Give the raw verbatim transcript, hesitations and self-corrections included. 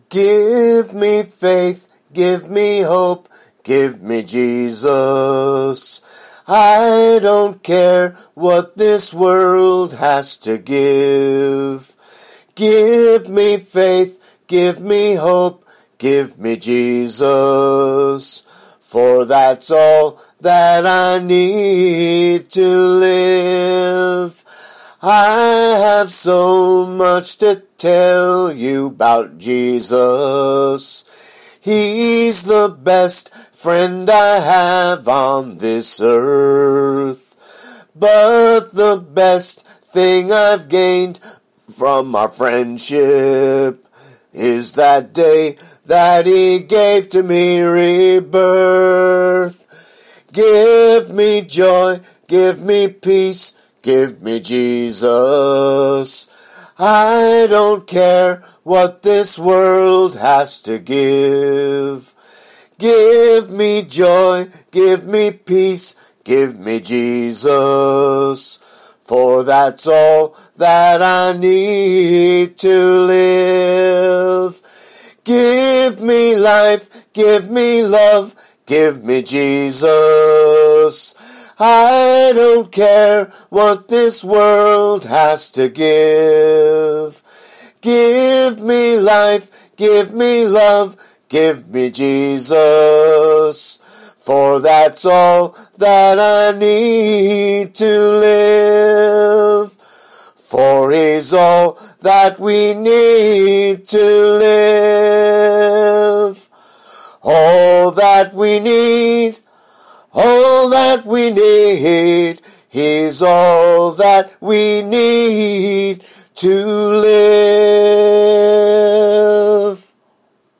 Give me faith, give me hope, give me Jesus. I don't care what this world has to give. Give me faith, give me hope, give me Jesus. For that's all that I need to live. I have so much to tell you about Jesus. He's the best friend I have on this earth. But the best thing I've gained from our friendship is that day that he gave to me rebirth. Give me joy, give me peace, give me Jesus. I don't care what this world has to give. Give me joy, give me peace, give me Jesus. For that's all that I need to live. Give me life, give me love, give me Jesus. I don't care what this world has to give. Give me life, give me love, give me Jesus. For that's all that I need to live. For he's all that we need to live. All that we need, all that we need, he's all that we need to live.